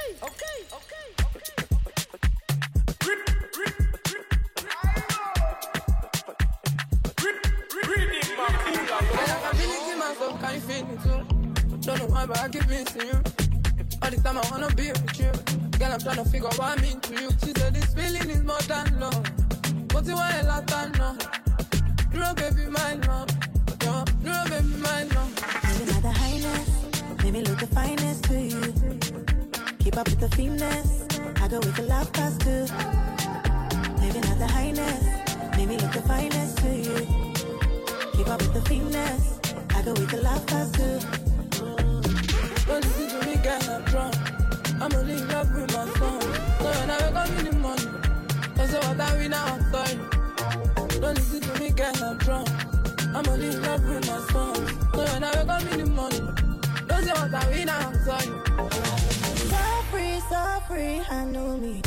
Can you feel it too? Don't know why, but I keep missing you. All the time I wanna be with you. Girl, I'm trying to figure what I mean to you. She said this feeling is more than love. But you want a lot of no. No, baby, my love. No, baby, my love. Maybe not the highness, maybe look the finest to you. Keep up with the finesse, I go with the love past too. Maybe not the highness, maybe look the finest to you. Keep up with the finesse, I go with the love past too. Don't listen to me, girl, I'm drunk. I'm only in love with my song. So when I wake up in the morning, don't say what I win now, I'm sorry. Don't listen to me, girl, I'm drunk. I'm only in love with my song. So when I wake up in the morning, don't say what I win now, I'm sorry. So free, I know me.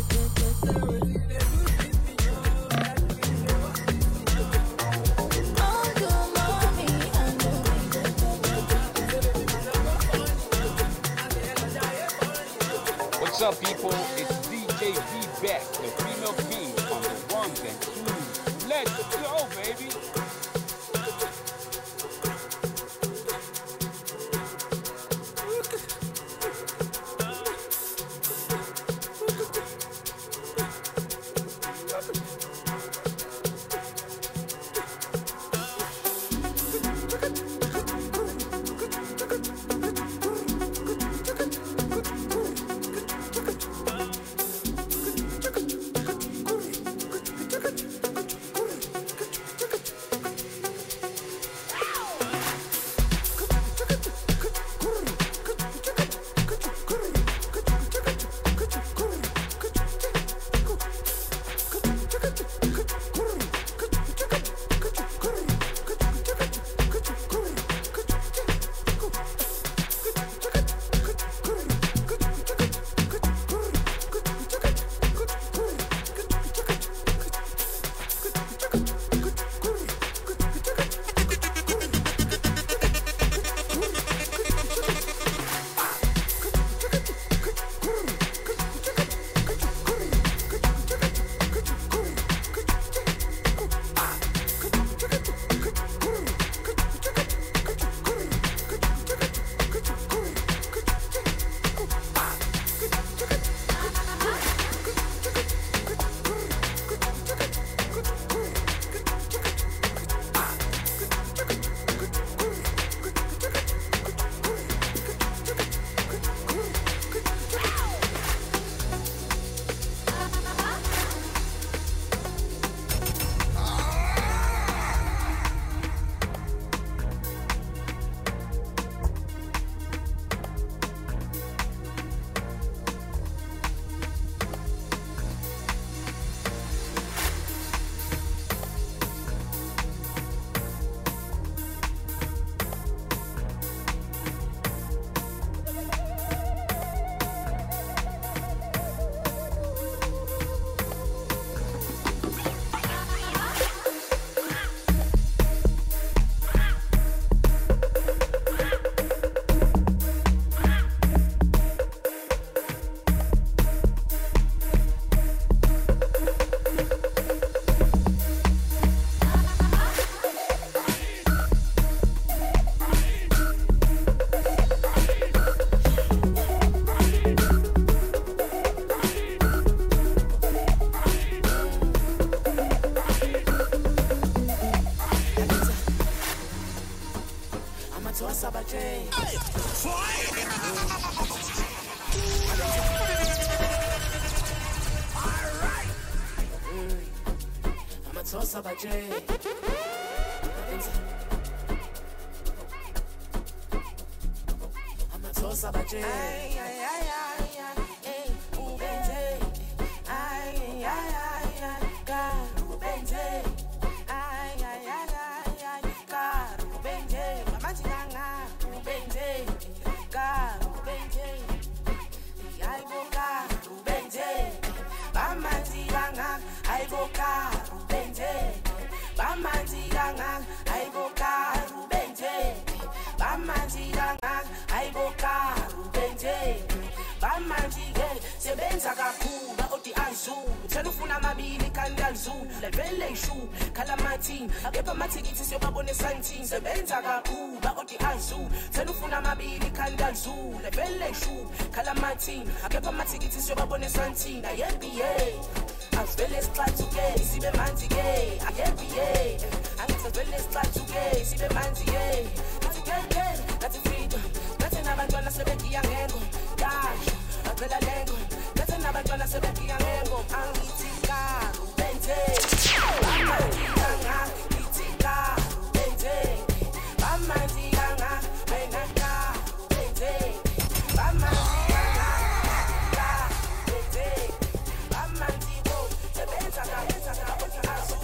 What's up, people? It's DJ V-Back, the female king on the ones and twos. Let's go, baby! Zulu, vele ishu, khala my team. Akepha amathikiti siyobabona e-17. Sebenza kakhulu, ba-odi azu. Thela ufuna amabili khanda Zulu, vele ishu, khala my team. Akepha amathikiti siyobabona e-17. Ayebie, asivele sixathuke, sibe manzi-ke. Ayebie, angithi asivele sixathuke, sibe manzi-ke. Nathi freedom, nathi nabantwana sebegiya ngengo. Kasho, acela lengo, nathi nabantwana sebegiya ngengo. Angithi karu, bente, bamanzi kanga, ngithi karu, bente. Bamanzi kanga, wena karu, bente. Bamanzi kanga, karu, bente. Bamanzi bo, sebenza ka, odi azu.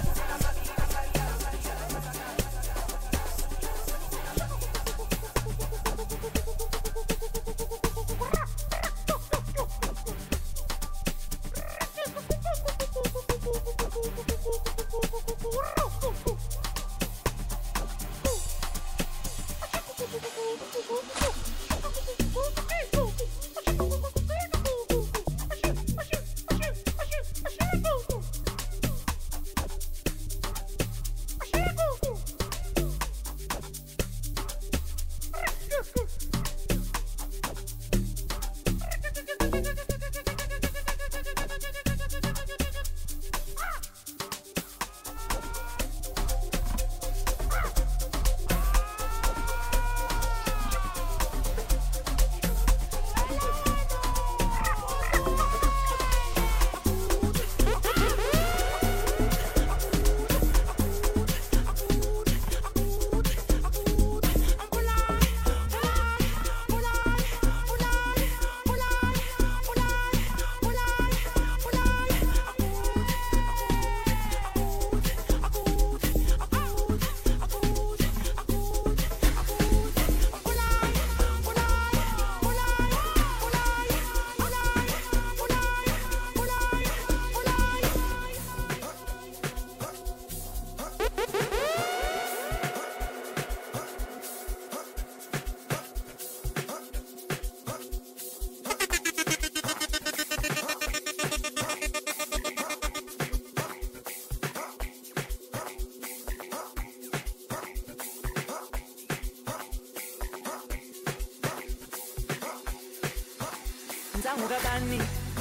Zangugabani,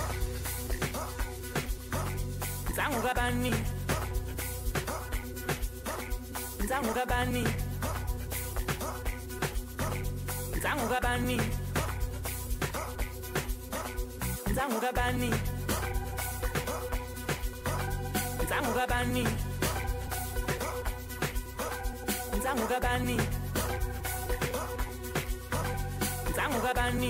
Zangugabani, Zangugabani, Zangugabani, Zangugabani, Zangugabani, Zangugabani, Zangugabani.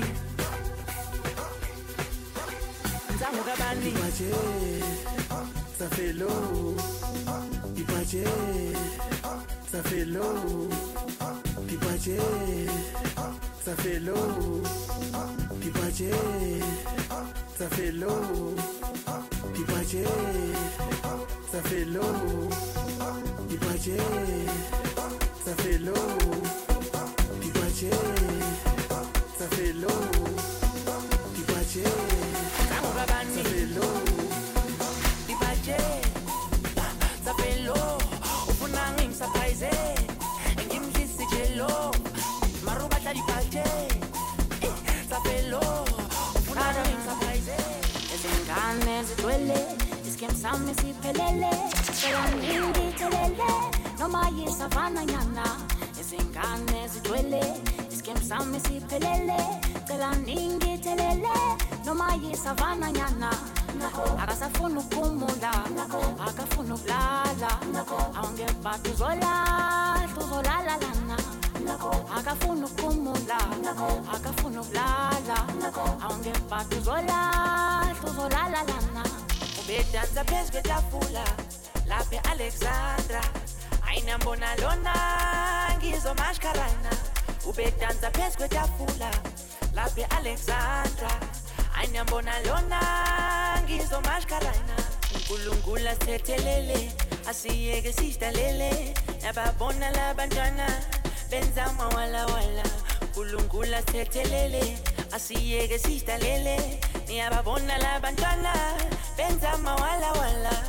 Zangugabani, Pipache, ça fait l'eau. Pipache, ça fait l'eau. Pipache, ça fait l'eau. Pipache, ça fait l'eau. Pipache, ça fait l'eau. Pipache, ça fait l'eau. Pipache, ça fait l'eau. Pipache. Zangugabani, Pipache, ça fait l'eau. Ufuna ngimsurprise, ngimjisi jello. Marubata Pipache, ça fait l'eau. Ufuna ngimsurprise. Ezingane zidwele, iskemsami siphelele. Selanindi telele, noma yisavana nyana. Ezingane zidwele, iskemsami siphelele. Selanindi telele. Noma yisavana nyana, akasafuna ukumula, akafuna ukulala, awungeba tuzolala lana, akafuna ukumula, akafuna ukulala, awungeba tuzolala lana. Ubedanza phezu kwetafula, lapha Alexandra, ayinambona lona ngizomashkarana. Ubedanza phezu kwetafula, lapha Alexandra. Anyambona lona ngizomashkarana. uNkulunkulu asithethelele asiyeke sidlalele nababona labantwana benza amawalawala. uNkulunkulu asithethelele asiyeke sidlalele niyababona labantwana benza amawalawala.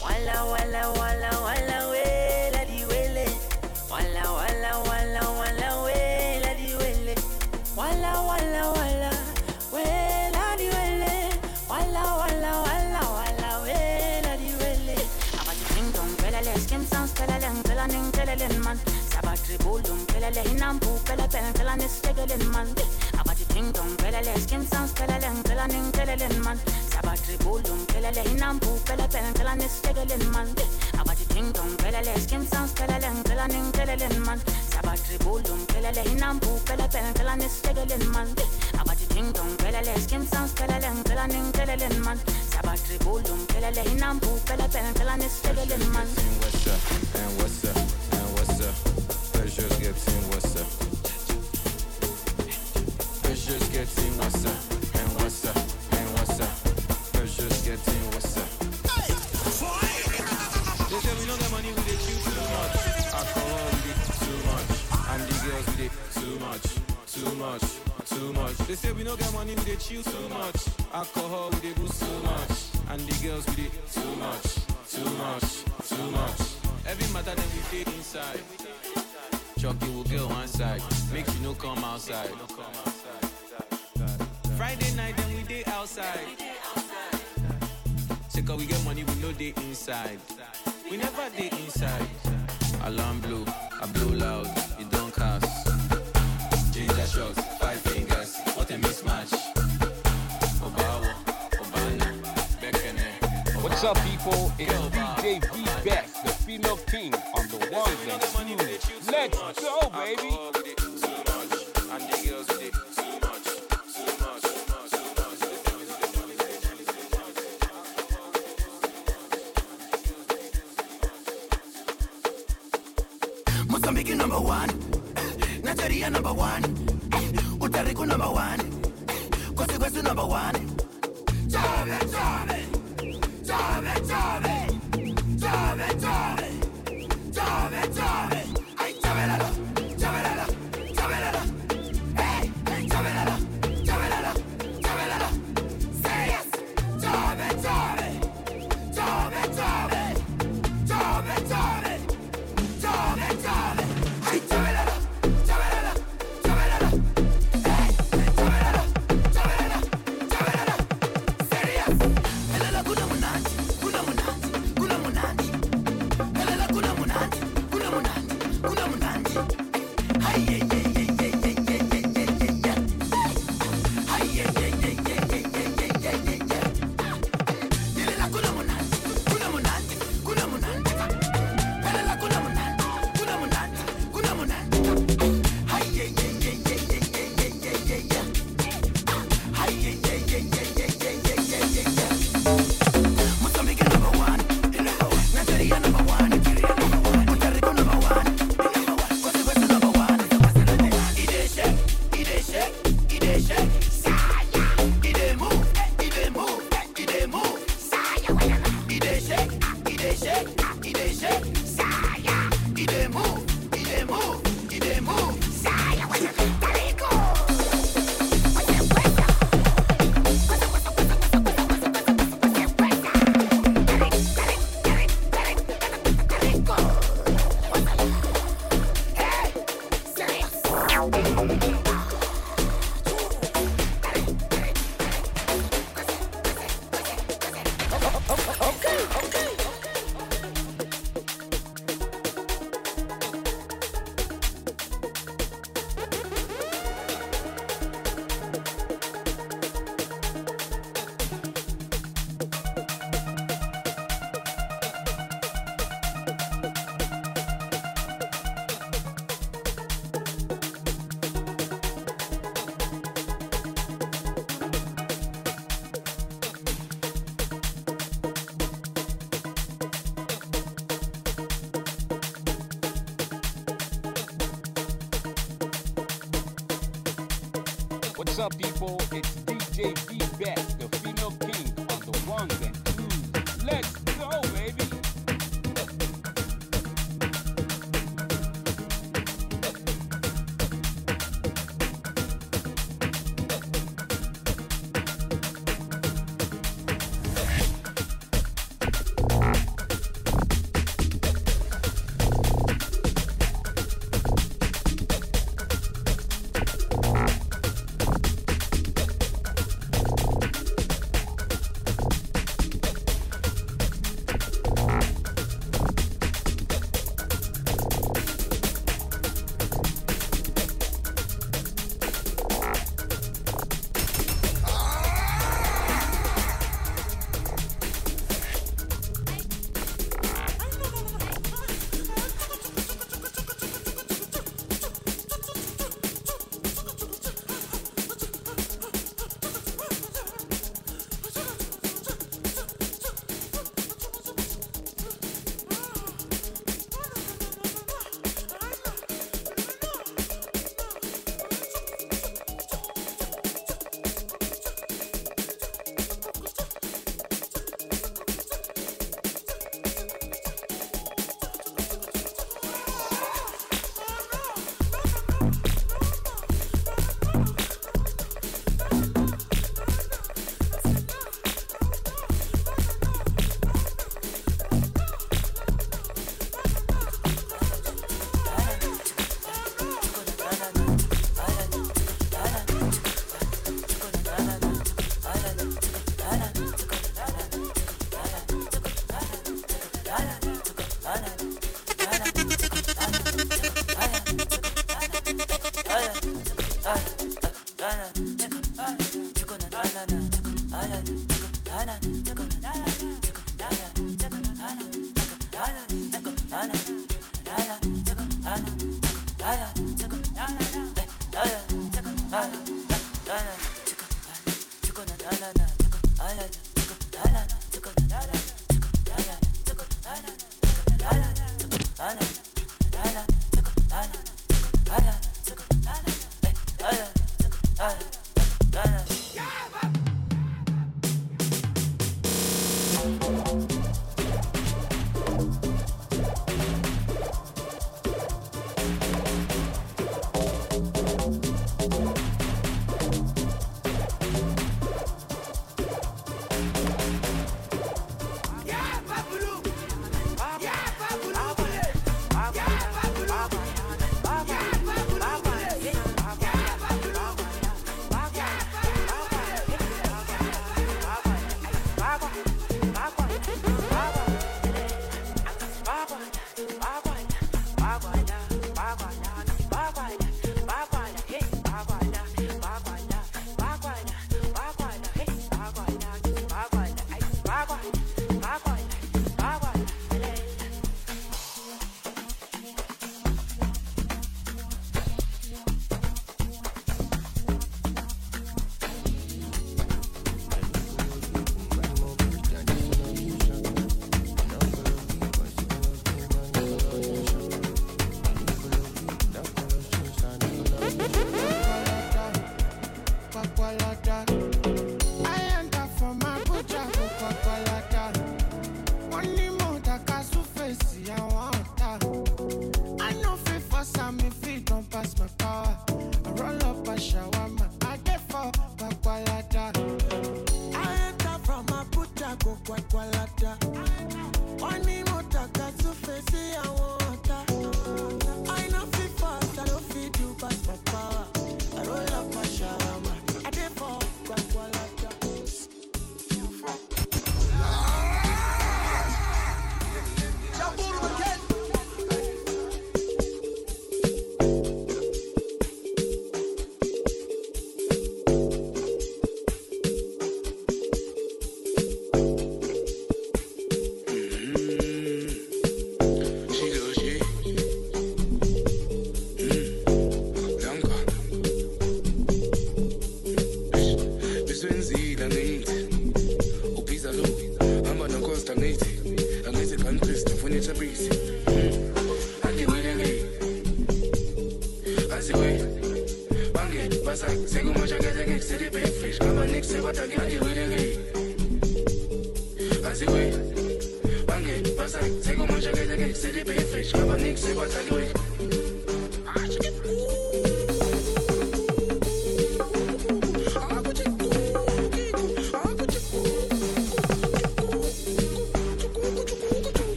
Walla walla walla walla wela di wele. Walla walla walla walla wela di wele. Walla walla walla wela di wele. Walla walla walla walla wela di wele. Abati ting dong pelele skin sans pelelen pelaning pelelen man. Sabatri bolum pelele hinampu pele pelen pelanis tegelen man. Abati ting dong pelele skin sans pelelen pelaning pelelen man. Sabatri bolum pelele hinampu pele pelen pelanis tegelen man. Abati ting dong pelele skin sans pelelen pelaning pelelen man. Sabatri bolum pelele hinampu pele pelen pelanis tegelen man. Abati ting dong pelele skin sans pelelen pelaning pelelen man. Sabatri bolum pelele hinampu pele pelen pelanis tegelen man. What's up? And what's up? And what's up? Let's just get in what's up. Let's just get in what's up. And what's up? And what's up? Let's just get in what's up. They say we don't get money, we dey chill too much. Alcohol, we dey too much. And the girls, we dey too much. Too much, too much. They say we don't get money, we dey chill too much. Alcohol, we dey do too much. And the girls, we dey too much. Too much, too much. Every matter that we take inside. Chucky will go one side. Make you no come outside. Friday night, then we day outside. Say cause we get money, we know they inside. We never day inside. Alarm blow, I blow loud, it don't cast. Ginger shots, 5 fingers, what a mismatch. Obawa, Obana, Bekene. What's up, people? It's DJ V back, the female king on the one and two. Let's go, baby. And the girls with it too much, too much, too much. Mozambique number one, Nigeria number one, Puerto Rico number one, Costa Rica number one. Chave, chave, chave, chave, chave, chave, chave, chave. Ay, chavelala, chavelala, chavelala. Hey, hey, chavelala, chavelala, chavelala. Serious, chave, chave, chave, chave, chave, chave. Chave, chave, ay, chavelala, chavelala, chavelala. Hey, chavelala, chavelala, chavelala. Serious. Elela kuna munandi, kuna munandi, kuna munandi. Elela kuna munandi, kuna munandi, kuna munandi. Ay, ay, ay, ay, ay, ay, ay, ay, ay, ay. Ay, ay, ay, ay, ay, ay, ay, ay, ay, ay. Elela kuna munandi, kuna munandi, kuna munandi. Elela kuna munandi, kuna munandi, kuna munandi. Ay, ay, ay, ay, ay, ay, ay, ay, ay, ay, ay. Ay, ay, ay, ay, ay, ay, ay, ay, ay, ay, ay. Mozambique number one, Nigeria number one, Puerto Rico number one, Costa Rica number one. It dey shake, it dey shake, it dey shake. Saya, it dey move, it dey move, it dey move. Saya, it dey shake, it dey shake, it dey shake. Saya, it dey move, it dey move, it dey move. Saya, Puerto Rico. What's up, people? It's DJ V back, the female king on the ones and twos. Let's go, baby.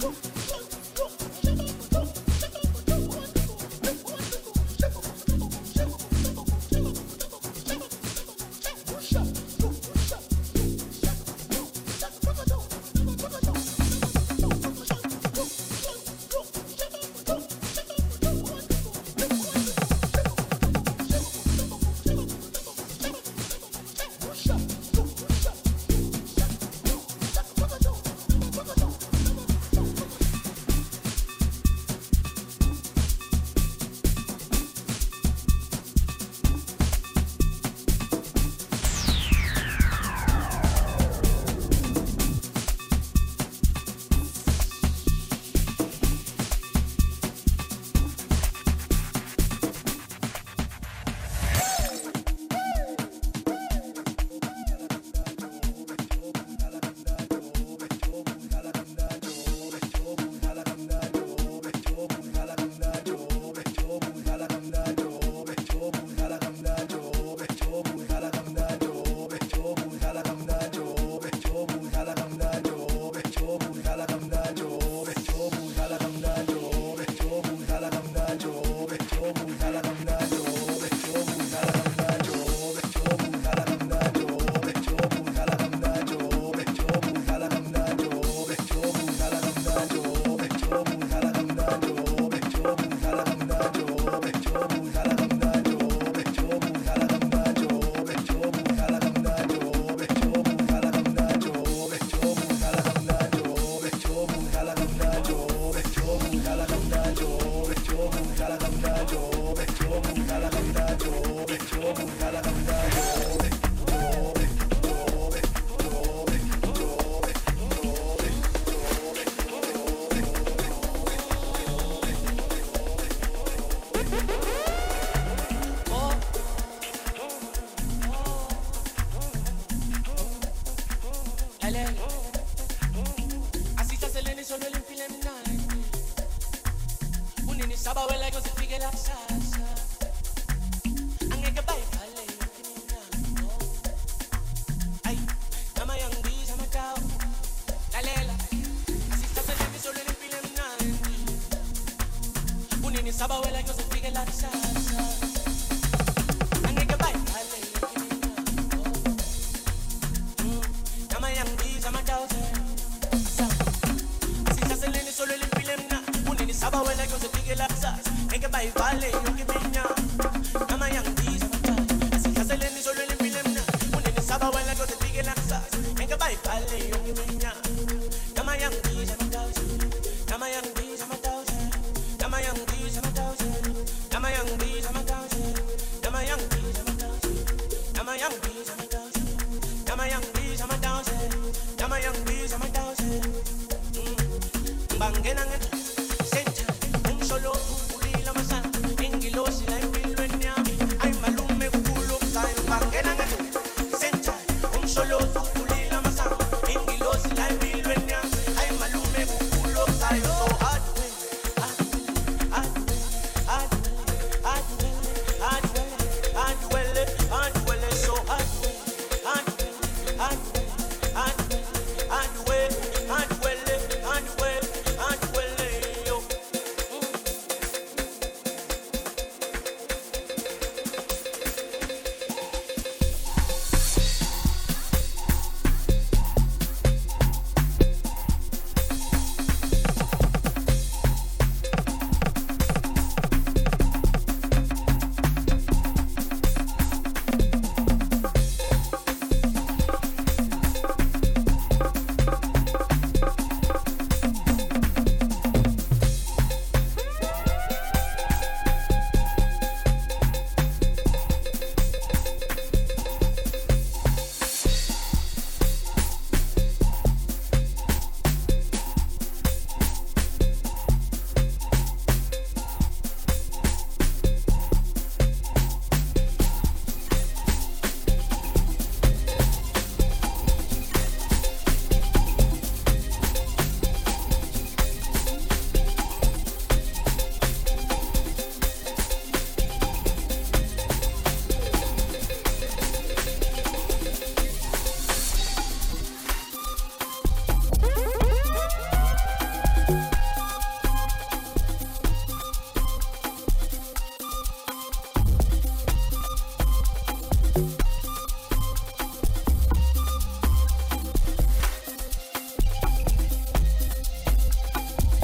And well,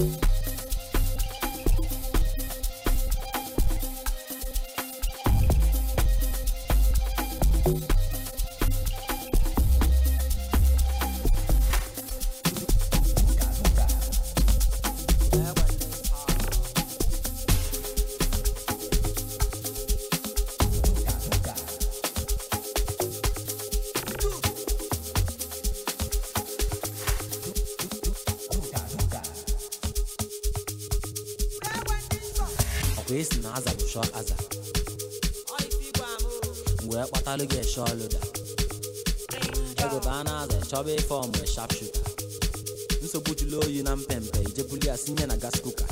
Kwesi na aza bụ shọ aza wee kpatalụ gị shọ loda egobe a na-aza chọba ife ọmụ sharp shooter nsogbu jụlụ oyi na mpempe ijebuli ya sinye na gas kuka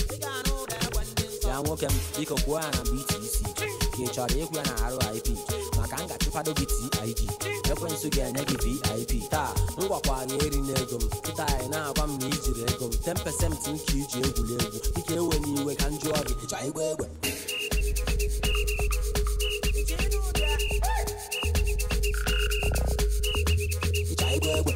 ya nwoke m biko kwuo ya na BTC ka ị chọrọ ịkwụ ya na RIP maka m ga-achụkwado gị TIG ekwensu ga-enye gị VIP taa m gwakwara eri n'ego m kịta anyị na-agwa m na ijiri ego m 10% nke iji egwuregwu dịka ewe n'iwe ka m jụọ gị ịchọ igba egbe ịchọ igba egbe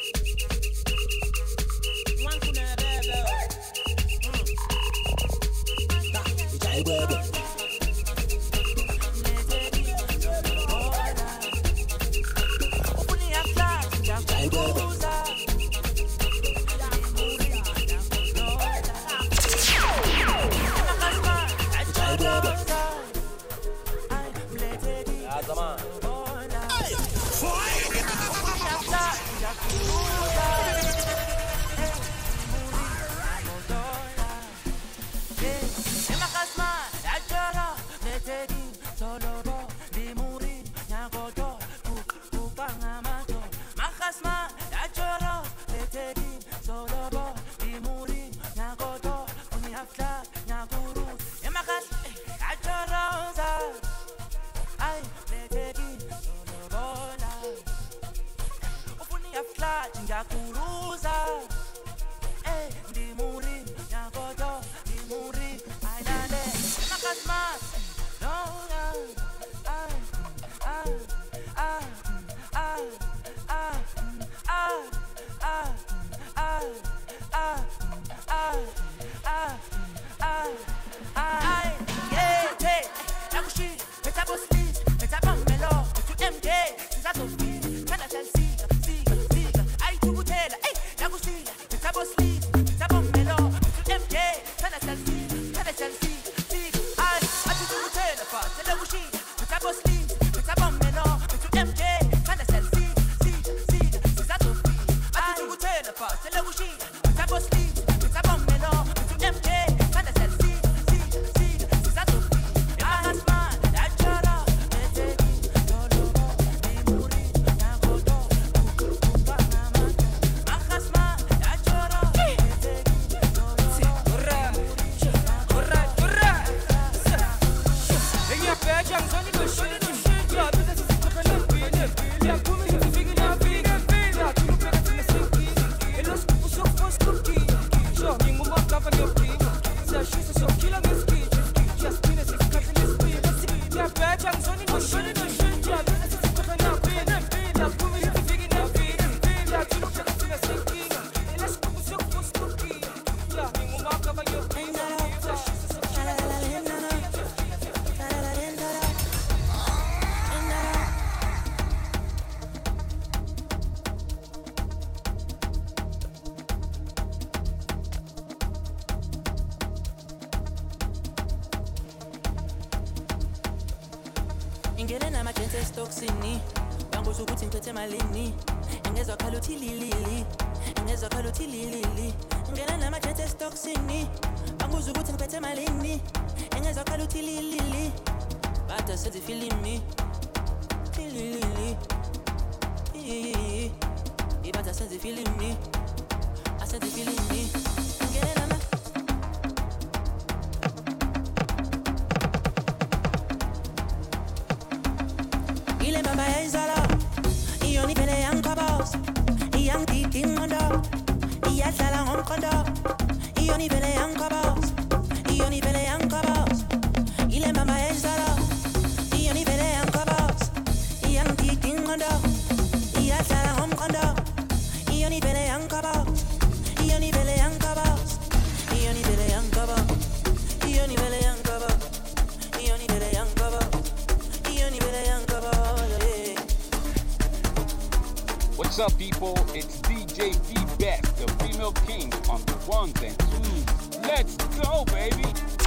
Ingena amagente stocksini bangoza ukuthi ngiphethe malini engezwa khala uthi lilili engezwa khala uthi lilili ingena namagente stocksini bangoza ukuthi ngiphethe malini engezwa khala uthi lilili bada senze feeling me lilili ibada senze feeling me I senze feeling me ingena na ile baba ya izala iyoni pele yankabos iyang titing mondo iyadlala ngomqondo iyoni pele yankabos iyoni pele yankabos ile mama ya izala iyoni pele yankabos iyang titing mondo iyadlala ngomqondo iyoni pele yankabos iyoni pele yankabos What's up, people? It's DJ V-Beck, the female king on the ones and twos. Let's go, baby!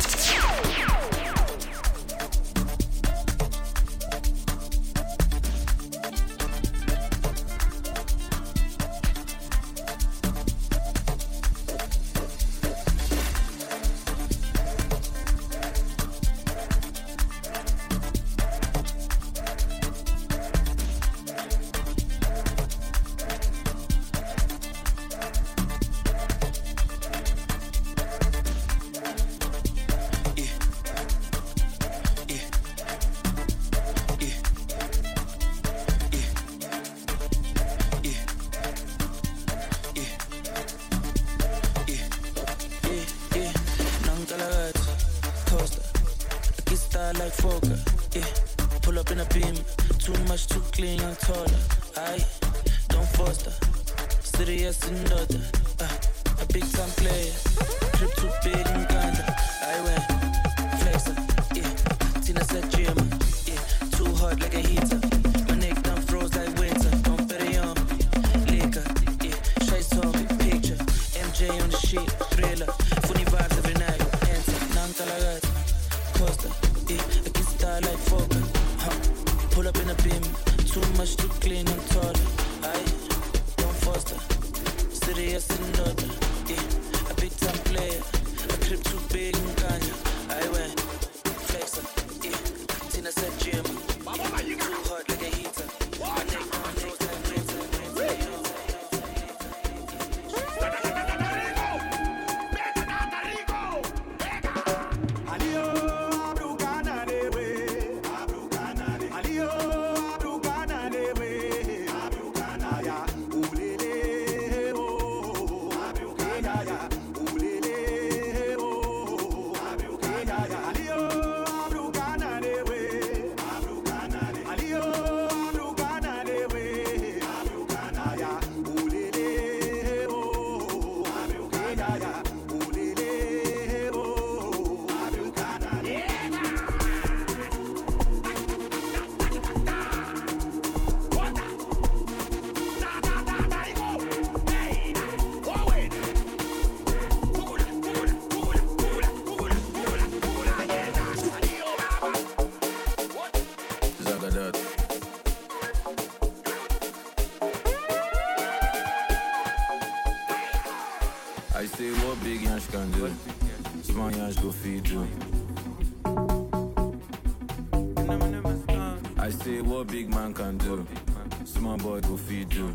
I say what big Yansh can do, small Yansh go feed you. I say what big man can do, small boy go feed you.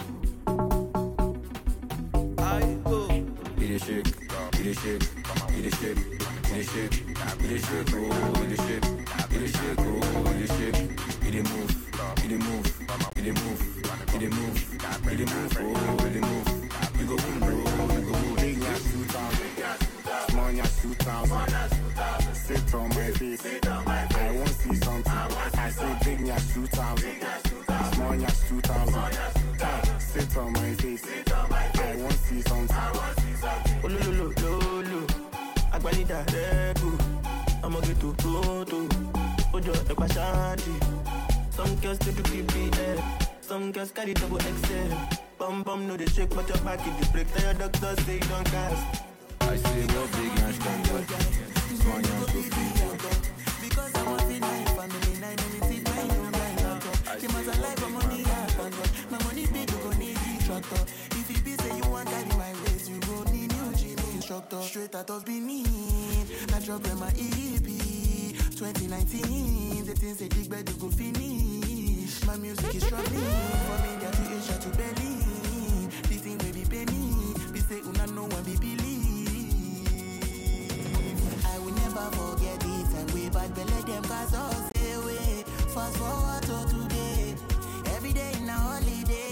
It is shake, it is shake, it is shake, it is shake, it is shake, oh, it is shake, it is shake, oh, it is shake, it is move, it is move, it is move, it is move, it is move, oh, it is move. You go boom, bro, you go boom. Big Yansh 2000, small Yansh 2000. Sit on my face, I won't see something. I say big Yansh 2000, small Yansh 2000. Sit on my face, I won't see something. Oh, lo, Agbalida Regu, I'ma get to Proto, Ojo Ekpashanti. Some girls do BBL, some girls carry double XL. Bum bum no they shake, but your back in the break. Tell your doctor say you don't cast. I say what big Yansh can do, small Yansh go feed you. Because I want to know family, I know me see my own guy. She must alive for money, my money big, you go need the tractor. If you be say you want carry my waist, you go need new gym instructor. Straight out of Benin, I drop in my EP 2019. The things they dig bed, you go finish. My music is struggling from India to Asia to Berlin. This thing may be pay me, be say una know one be believe. I will never forget it and we bad belly them cause us stay away. Fast forward to today, every day in a holiday.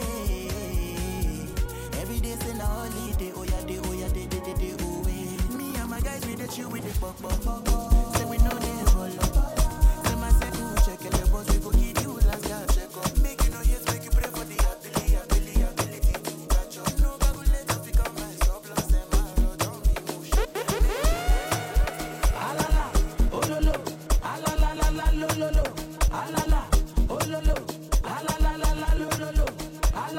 Every day in a holiday, oh yeah, day, oh yeah. Me and my guys with the chill with the pop. Say we know they roll up. Say my second check and the boss we go give you last year check up. Make you know yes, make you pray for the ability to catch up. No calculator become my surplus and my road don't be motion. Alala, oh lolo, alala, lolo, alala, oh lolo, alala, lolo, alala.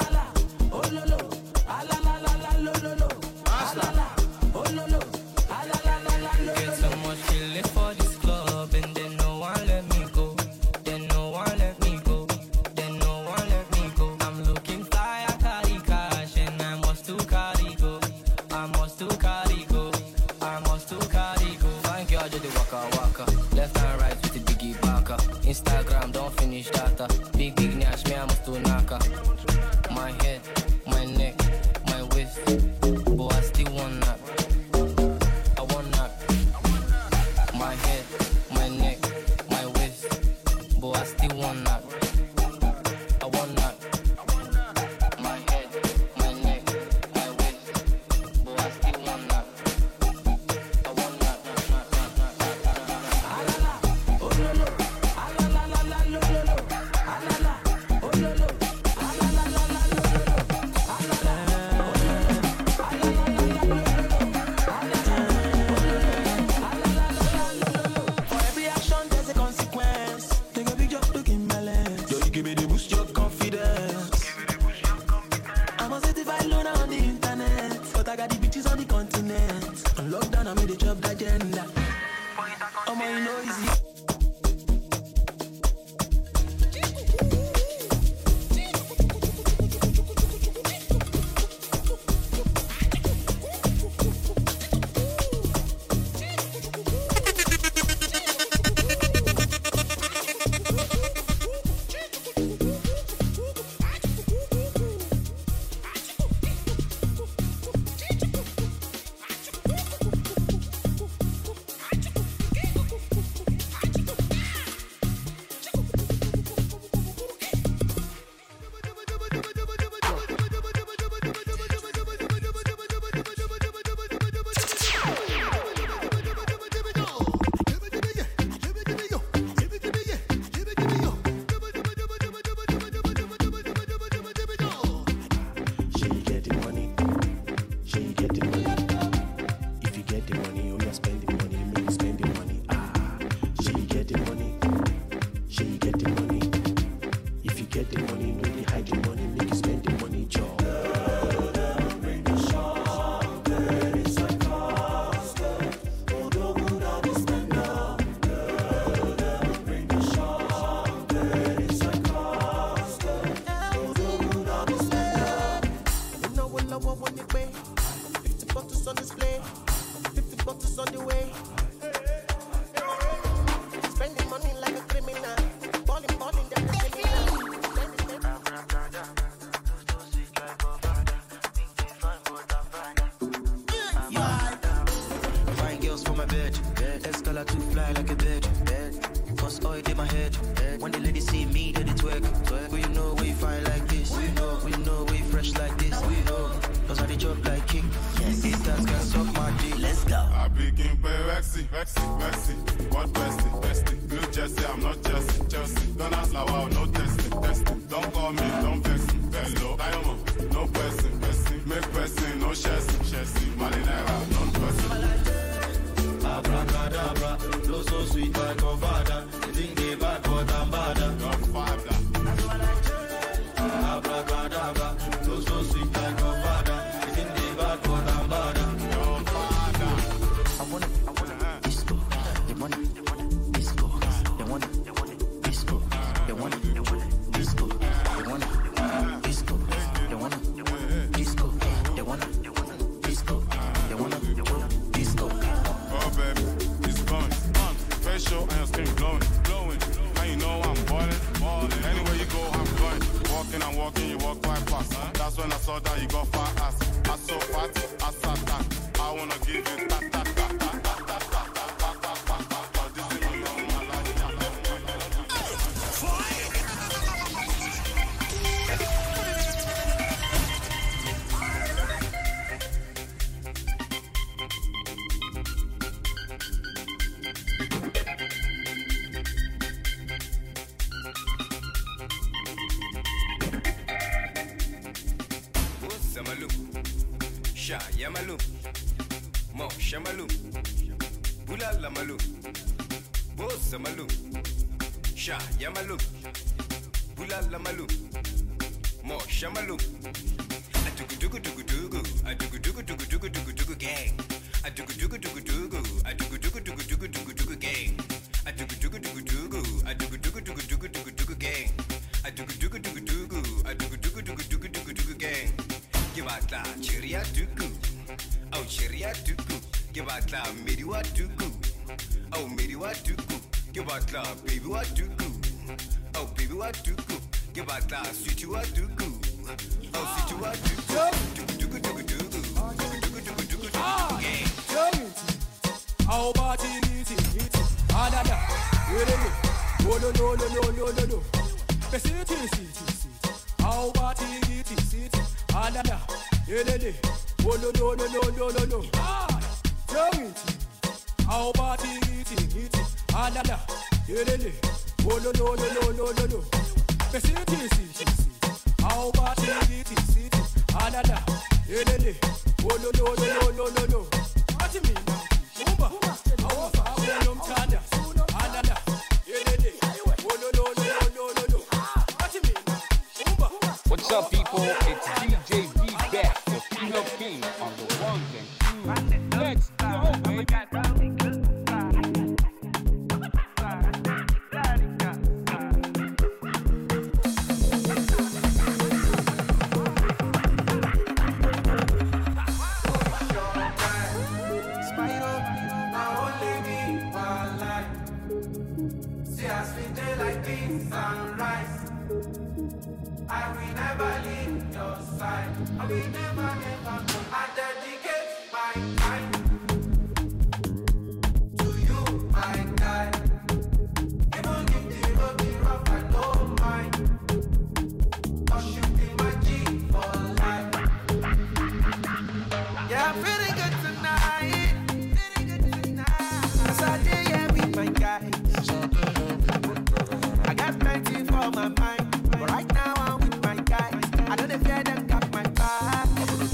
way. 50 bottles on display, 50 bottles on the way. Spending money like a criminal, balling, then Fine girls for my bed, escalate to fly like a bird. Cause oil in my head. When the ladies see me, they twerk. We know we fine like this. We know we fresh like this. We know, cause I jump like king. These guys can suck my dick. Let's go. I begin play Rexy. What bestie? Blue Jesse, I'm not Chelsea. Don't ask now, wow, no testing. Don't call me, don't vex me. Hello, Diamond, no pressing. Make pressing, no chassis. Marinera, non pressing. Abracadabra, flow so sweet like Godfather. You think they bad, but I'm badder. Godfather. Abracadabra, flow so sweet like Godfather. You think they bad, but I'm badder. Godfather. I want disco. They want disco. They want disco. They want disco. They want disco. They want disco. They want disco. They want disco. Oh baby, it's gone. Facial and your skin glowing. And you know I'm balling. Anywhere you go, I'm going. I'm walking, you walk quite fast. That's when I saw that you got fat ass. I so fat, I sat that. I wanna give you that. Yamalum, Mo Shamalum, Bula Lamalum, Bosamalum, Sha Yamalum, Bula Lamalum, Mo Shamalum, I took a dugu gang, I took a dugu gang, I took a dugu gang, I took a gang. Give out la cheria tuku. Oh cheria tuku. Give out la miri wa tuku. Oh miri wa tuku. Give out la baby wa tuku. Oh baby wa tuku. Give out la sweetie wa tuku. Oh sweetie wa tuku. Tuku. How about it? Adada. No. How about it? Adada. No. How about it? Adada. No. How about it? Adada. No. What you mean now? Umba. How about Chanda? Adada. What's up, people? It's DJ V back, the female king on the ones and twos. Let's go, baby. I will never leave your side. I will never. I dedicate my time to you, my guy. Even if the road be rough, I don't mind. 'Cause you be my G for life. Yeah, I'm feeling good tonight. As I did here with my guys. I got plenty for my mind. But right now I'm with my guys. I know they fear them got my back.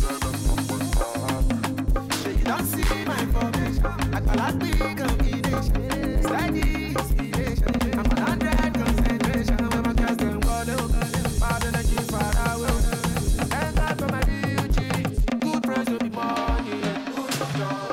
So you don't see my formation. I call that big combination. Steady inspiration. I'm 100 concentration. When my girls them go low, bad energy far away. Thank God for my DUG. Good friends will be money. Good job.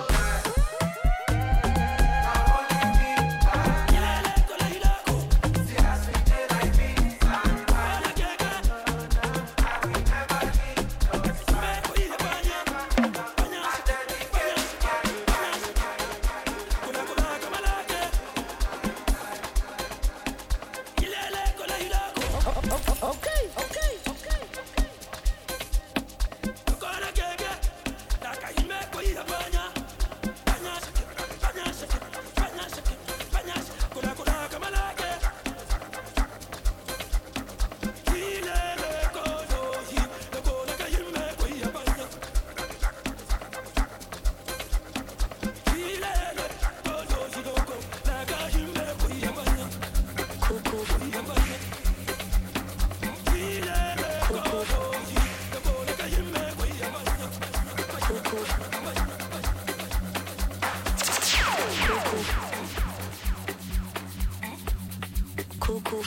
Cuckoo. Cuckoo.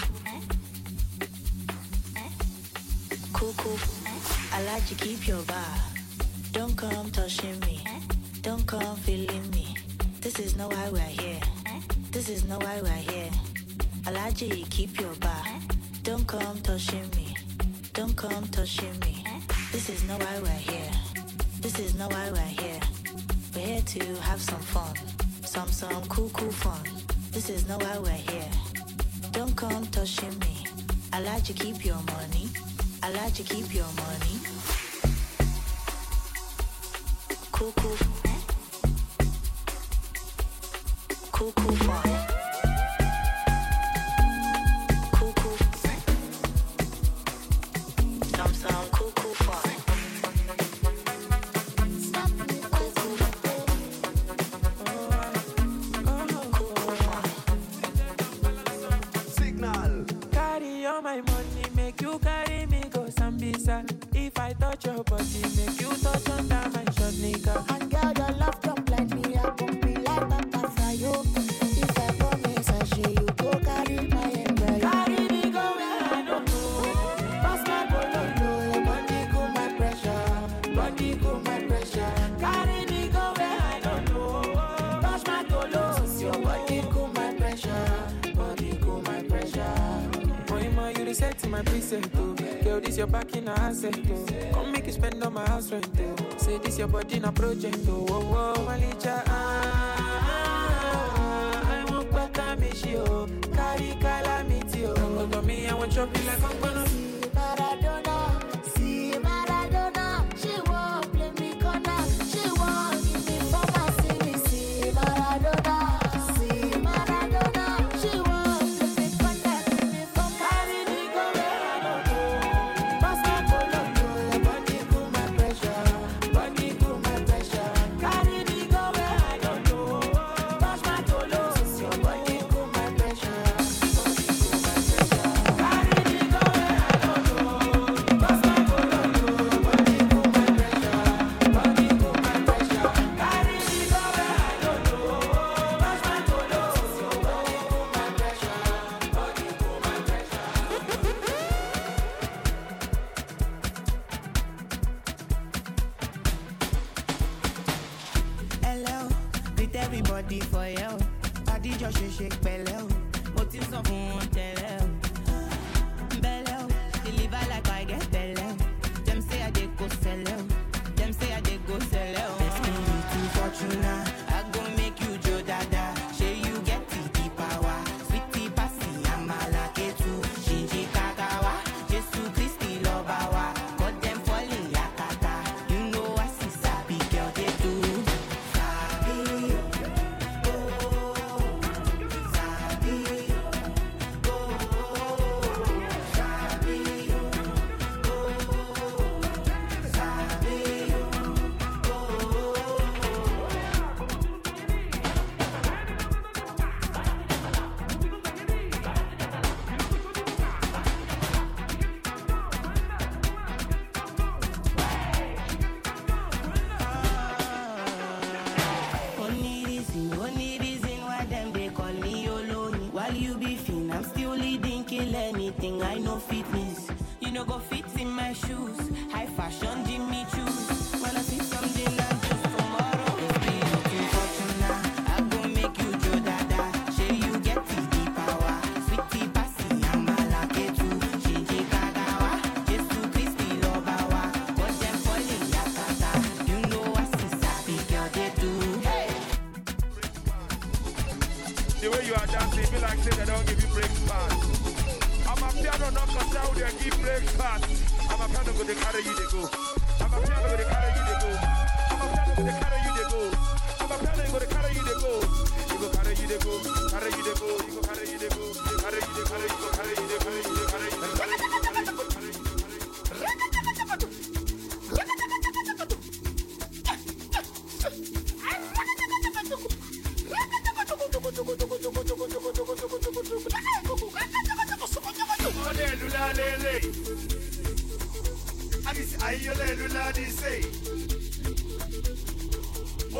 Cuckoo. I like to keep your vibe. Don't come touching me. Don't come feeling me. This is not why we're here. This is not why we're here. I like to keep your vibe. Don't come touching me. Don't come touching me. This is not why we're here. This is not why we're here. We're here to have some fun. Some cool fun. This is not why we're here. Don't come touching me. I like to keep your money. I like to keep your money. Cuckoo. Cuckoo fun. Cuckoo. Some cuckoo fun. Signal. Carry all my money, make you carry me go Sambisa. If I touch your body, make you touch under my short nigga. And girl, your love don't blind me. I won't be like Papa Frio. If I promise I show you, go carry my embryo. Carry me go where I don't know. Pass my bololo, your body cool my pressure. Body cool my pressure. Carry me go where I don't know. Pass my tolos, your body cool my pressure. Body cool my pressure. Boy, ma, you reset my preset, oh. Girl, this your back in a asset, oh. Come make you spend on my house rent, oh. Say this your body in a project, oh. Oh, oh, Malicha, I won't back a mishi, oh. Carry calamity, oh. Go to me, I want chop you like I'm gonna. See Maradona, she won't play me corner. She won't give me for my city. See Maradona, she won't play me corner. Give me for my Carry me go where I don't know. pass my bololo, your body cool my pressure. Body cool my pressure. Carry me go where I don't know. Pass my tolos, your body cool my pressure. Body cool my pressure. Carry me go where I don't know. Pass my bololo, your body cool my pressure. Body cool my pressure. Carry me go where I don't know. Pass my tolos, your body cool my pressure. Body cool my pressure. Hello, greet everybody for you. Body just shake pẹ̀lẹ́ o. Mo ti sọ fún wọn tẹ́lẹ̀ o. Bẹ́lẹ̀ o, deliver like I get bẹ́lẹ̀ o. Dem say I dey go sẹ́lẹ̀ o. Dem say I dey go sẹ́lẹ̀ o. Best me too Fortuna, I go make you jo dada. Shey you get the power. Sweetie pasi amala ketu. Shinji kakawa, Jesu Christi lọba wa. Got dem falling yakata. You know I see sabi girl dey do. Sabi, Only reason why them they call me Oloni. While you be fin, I'm still leading, kill anything. I know fitness. You know go fit in my shoes. High fashion, Jimmy choose. Wanna see something and choose tomorrow. It's be looking Fortuna. I go make you jo dada. Shey you get the power. Sweetie pasi amala ketu. Shinji kagawa. Jesu Christi lobawa. Got them falling yakata. You know I see sabi girl they do. Hey. The way you are dancing, be like say they don't give you breakfast. I'm a piano knocker down there, give breakfast. I'm a piano go, they carry you, they go. I'm a piano go, they carry you, they go. I'm a piano go, they carry you, they go. I'm a piano go, they carry you, they go. You go carry you, they go. Carry you, they go. You go carry you, they go. Carry you, they carry you, go carry you, they carry you, they carry you, they carry you, they carry you, they carry you.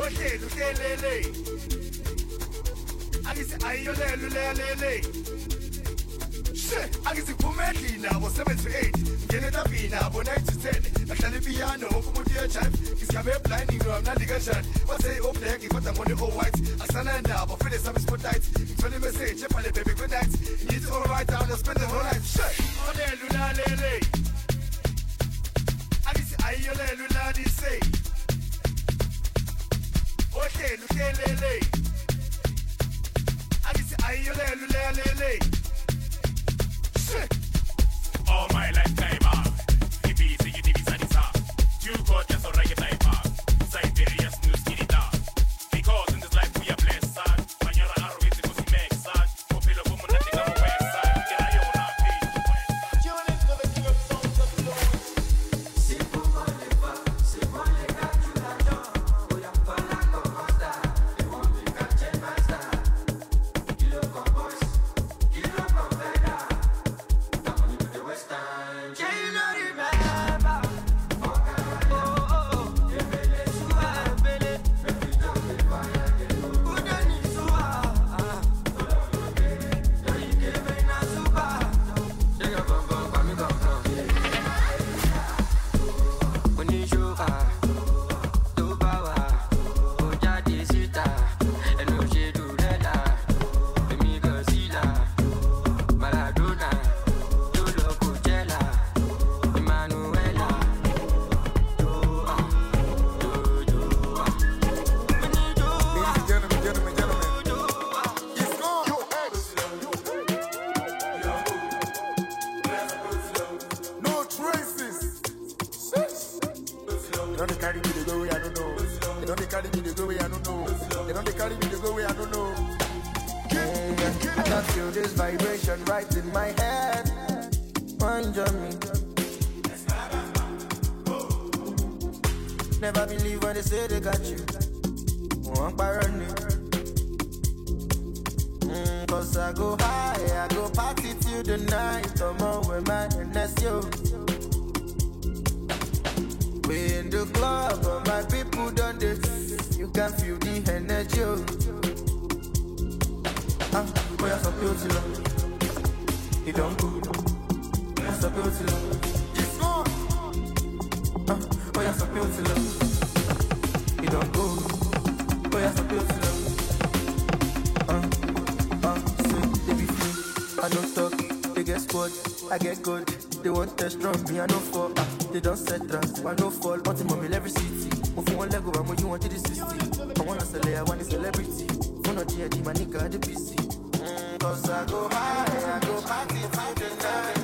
Okay, lele. Agisi ayo lele. Shit, agisi pumeki na bo 7 to 8. Gene da pina bo 9 to 10. Nahlala piano kumutiya chat. Iskabe blinding no I'm not the shot. What say up there if I'm on the all white. Asana na bo feel some spotlight. It's only message, chepale baby good night. It's all right down to spend the whole night. Shit, lele. Agisi ayo lele di say. Okay, lele. Agisi ayo lele. All my lifetime, if you see you you got just a reggae type, Siberia's new skinny dog. Because in this life we are blessed, son. When you're an arrow, it's a good make, son. Popular woman, I think I'm a website. Get out your own page. Tune into the king of songs of Louis. Simple money, simple got you that job. Oh, yeah, fun like a master. They want me to change my style. Kill up on boys, kill up on better. Never believe when they say they got you. One parody. Cause I go high, I go party till the night. Come on with my NSO. We in the club, but my people done this. You can feel the energy. We are so beautiful. You don't go. We are so beautiful. Oh, you're so beautiful. You don't go. Oh, you're so beautiful. So they be free. I don't talk. They get squad. I get good. They want test strong. Me, I no fall. They don't set trust. I no fall. Want mommy every city. Move from one leg over when you want to the 60. I want to sell it. I want a celebrity. Phone on GID, my nigga, the PC. Cause I go high. I go party till the night.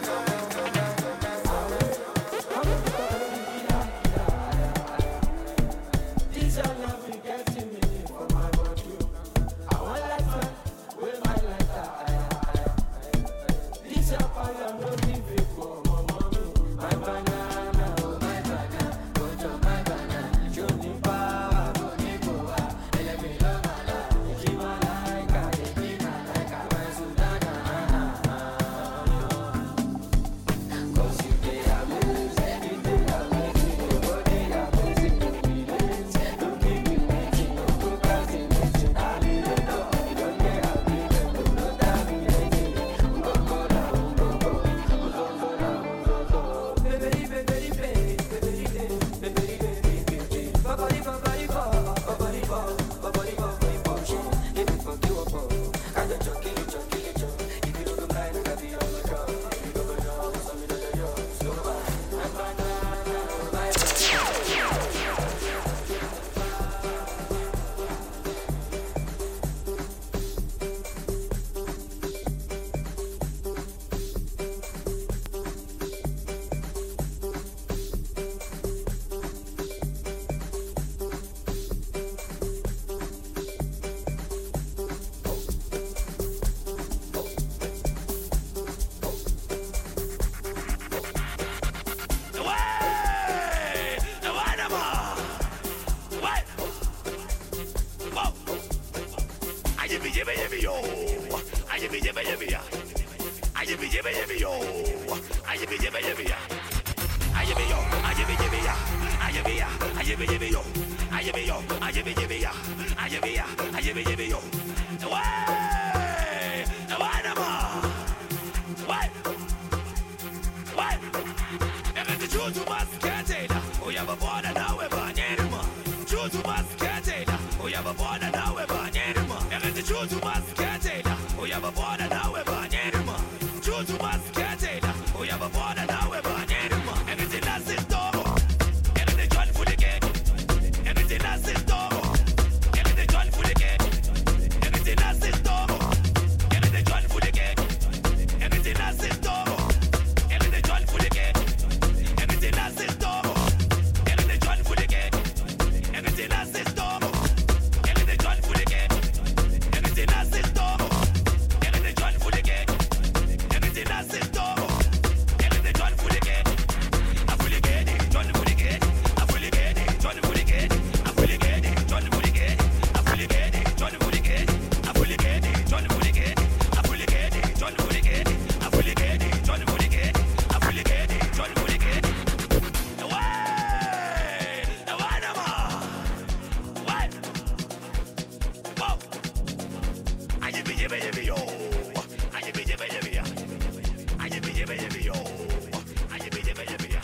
Ayebe yo, to Mascatela. We have a border now, we're Banyanima. And the true to Mascatela. We have a border now, we're Banyanima. True to Mascatela. We have a border now, we're Banyanima. And it's in that system. And it's John for the gate. And it's in that system. And it's John for the gate. And it's in that system. And it's John for the gate. And it's in that system. And it's John for the gate. And it's in that system. And it's John for the gate. And it's in that system. And it's John for the gate. And it's in that system. And it's John for the gate. And it's in that system. And it's John for the gate. I fully get it. John for the gate. I fully get it. John for the gate. I fully get it. John for the gate. I fully get it. John for the gate. I fully get it. John for the gate. I fully get it. John for the gate. I fully get it. John for the gate. I fully get it. John for the gate. Away! Away, Nama! What? Whoa! I just be yo. I just be yo. I just be yo. I just be yo.